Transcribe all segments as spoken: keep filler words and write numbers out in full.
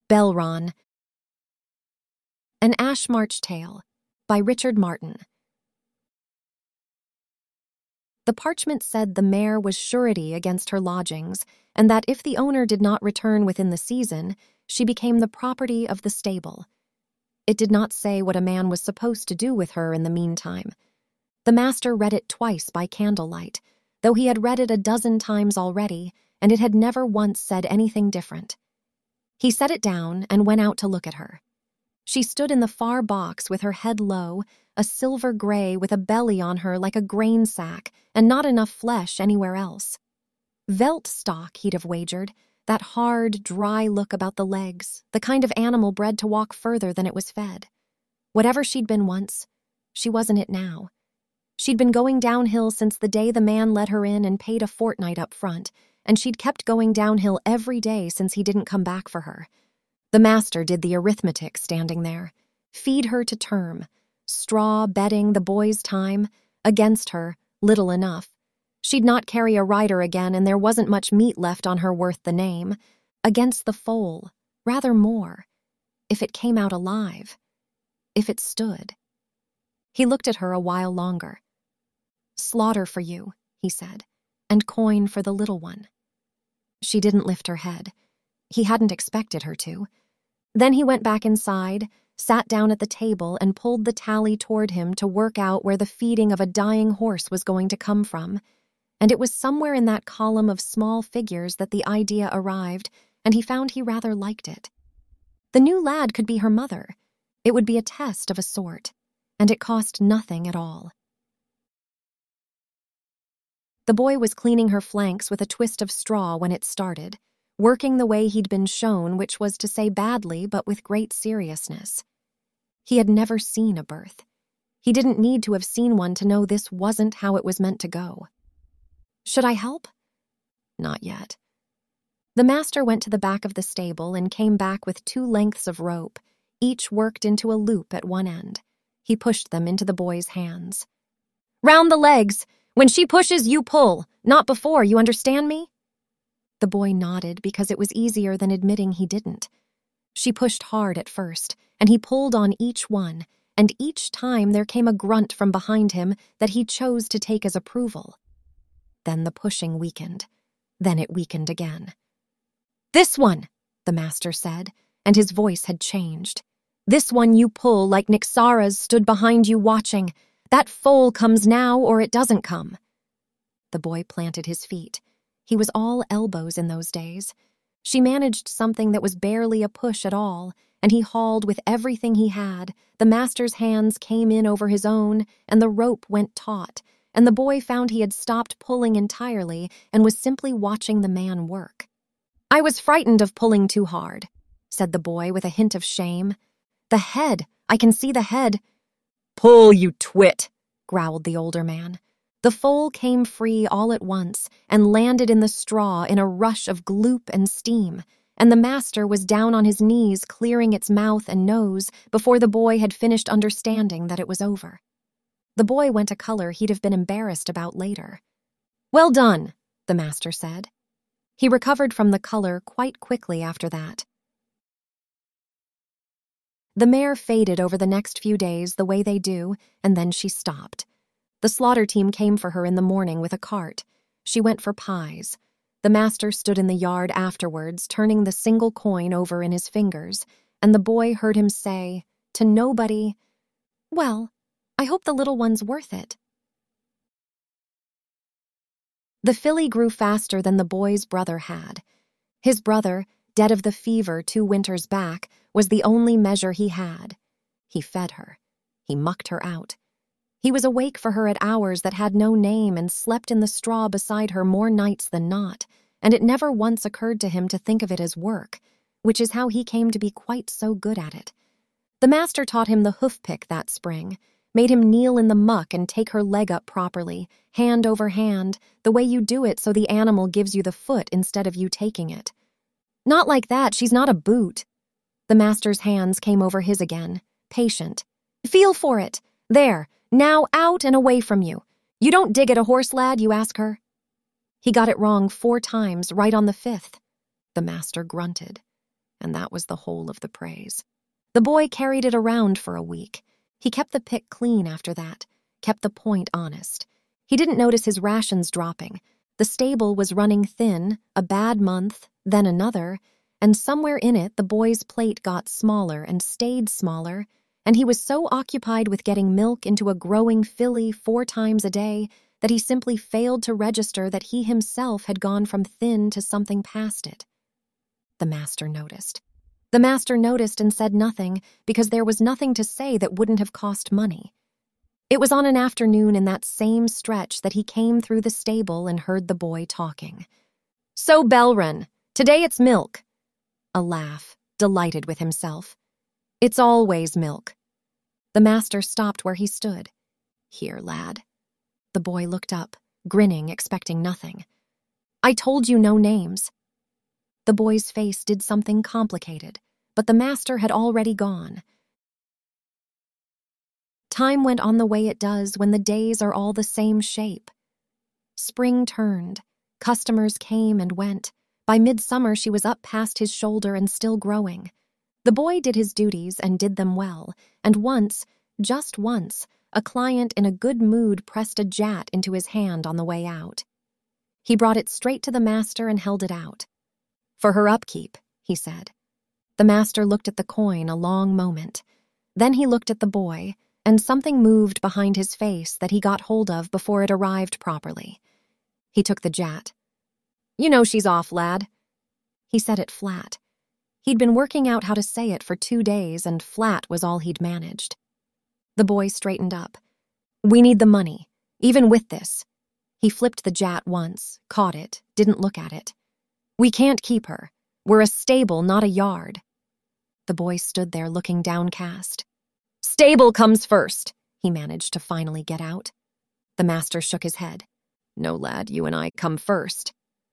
Belron. An Ash March Tale by Richard Martin. The parchment said the mare was surety against her lodgings, and that if the owner did not return within the season, she became the property of the stable. It did not say what a man was supposed to do with her in the meantime. The master read it twice by candlelight, though he had read it a dozen times already, and it had never once said anything different. He set it down and went out to look at her. She stood in the far box with her head low, a silver gray with a belly on her like a grain sack and not enough flesh anywhere else. Velt stock, he'd have wagered, that hard, dry look about the legs, the kind of animal bred to walk further than it was fed. Whatever she'd been once, she wasn't it now. She'd been going downhill since the day the man let her in and paid a fortnight up front, and she'd kept going downhill every day since he didn't come back for her. The master did the arithmetic standing there. Feed her to term. Straw, bedding, the boy's time. Against her, little enough. She'd not carry a rider again, and there wasn't much meat left on her worth the name. Against the foal, rather more. If it came out alive. If it stood. He looked at her a while longer. "Slaughter for you," he said, "and coin for the little one." She didn't lift her head. He hadn't expected her to. Then he went back inside, sat down at the table, and pulled the tally toward him to work out where the feeding of a dying horse was going to come from. And it was somewhere in that column of small figures that the idea arrived, and he found he rather liked it. The new lad could be her mother. It would be a test of a sort, and it cost nothing at all. The boy was cleaning her flanks with a twist of straw when it started, working the way he'd been shown, which was to say badly but with great seriousness. He had never seen a birth. He didn't need to have seen one to know this wasn't how it was meant to go. "Should I help?" "Not yet." The master went to the back of the stable and came back with two lengths of rope, each worked into a loop at one end. He pushed them into the boy's hands. "Round the legs! When she pushes, you pull. Not before, you understand me?" The boy nodded because it was easier than admitting he didn't. She pushed hard at first, and he pulled on each one, and each time there came a grunt from behind him that he chose to take as approval. Then the pushing weakened. Then it weakened again. "This one," the master said, and his voice had changed. "This one you pull like Nyxara's stood behind you watching. That foal comes now or it doesn't come." The boy planted his feet. He was all elbows in those days. She managed something that was barely a push at all, and he hauled with everything he had. The master's hands came in over his own, and the rope went taut, and the boy found he had stopped pulling entirely and was simply watching the man work. "I was frightened of pulling too hard," said the boy with a hint of shame. "The head, I can see the head." "Pull, you twit," growled the older man. The foal came free all at once and landed in the straw in a rush of gloop and steam, and the master was down on his knees clearing its mouth and nose before the boy had finished understanding that it was over. The boy went a color he'd have been embarrassed about later. "Well done," the master said. He recovered from the color quite quickly after that. The mare faded over the next few days the way they do, and then she stopped. The slaughter team came for her in the morning with a cart. She went for pies. The master stood in the yard afterwards, turning the single coin over in his fingers, and the boy heard him say, to nobody, "Well, I hope the little one's worth it." The filly grew faster than the boy's brother had. His brother, dead of the fever two winters back, was the only measure he had. He fed her. He mucked her out. He was awake for her at hours that had no name and slept in the straw beside her more nights than not, and it never once occurred to him to think of it as work, which is how he came to be quite so good at it. The master taught him the hoof-pick that spring, made him kneel in the muck and take her leg up properly, hand over hand, the way you do it so the animal gives you the foot instead of you taking it. "Not like that, she's not a boot." The master's hands came over his again, patient. "Feel for it. There, now out and away from you. You don't dig at a horse, lad, you ask her." He got it wrong four times, right on the fifth. The master grunted. and that was the whole of the praise. The boy carried it around for a week. He kept the pick clean after that, kept the point honest. He didn't notice his rations dropping. The stable was running thin, a bad month, then another, and somewhere in it the boy's plate got smaller and stayed smaller, and he was so occupied with getting milk into a growing filly four times a day that he simply failed to register that he himself had gone from thin to something past it. The master noticed. The master noticed and said nothing because there was nothing to say that wouldn't have cost money. It was on an afternoon in that same stretch that he came through the stable and heard the boy talking. "So, Belren, today it's milk." A laugh, delighted with himself. "It's always milk." The master stopped where he stood. "Here, lad." The boy looked up, grinning, expecting nothing. "I told you no names." The boy's face did something complicated, but the master had already gone. Time went on the way it does when the days are all the same shape. Spring turned. Customers came and went. By midsummer, she was up past his shoulder and still growing. The boy did his duties and did them well, and once, just once, a client in a good mood pressed a jat into his hand on the way out. He brought it straight to the master and held it out. "For her upkeep," he said. The master looked at the coin a long moment. Then he looked at the boy, and something moved behind his face that he got hold of before it arrived properly. He took the jat. "You know she's off, lad." He said it flat. He'd been working out how to say it for two days, and flat was all he'd managed. The boy straightened up. "We need the money, even with this." He flipped the jat once, caught it, didn't look at it. "We can't keep her. We're a stable, not a yard." The boy stood there looking downcast. "Stable comes first," he managed to finally get out. The master shook his head. "No, lad, you and I come first."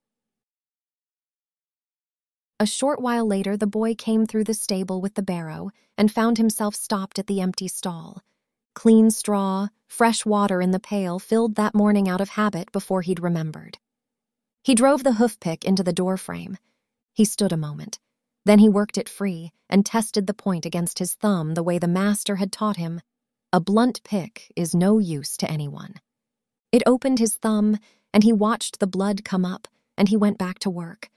A short while later, the boy came through the stable with the barrow and found himself stopped at the empty stall. Clean straw, fresh water in the pail filled that morning out of habit before he'd remembered. He drove the hoof-pick into the doorframe. He stood a moment. Then he worked it free and tested the point against his thumb the way the master had taught him. A blunt pick is no use to anyone. It opened his thumb, and he watched the blood come up, and he went back to work.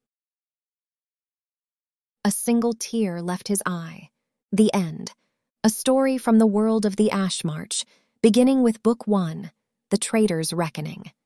A single tear left his eye. The end. A story from the world of the Ash March, beginning with Book One, The Trader's Reckoning.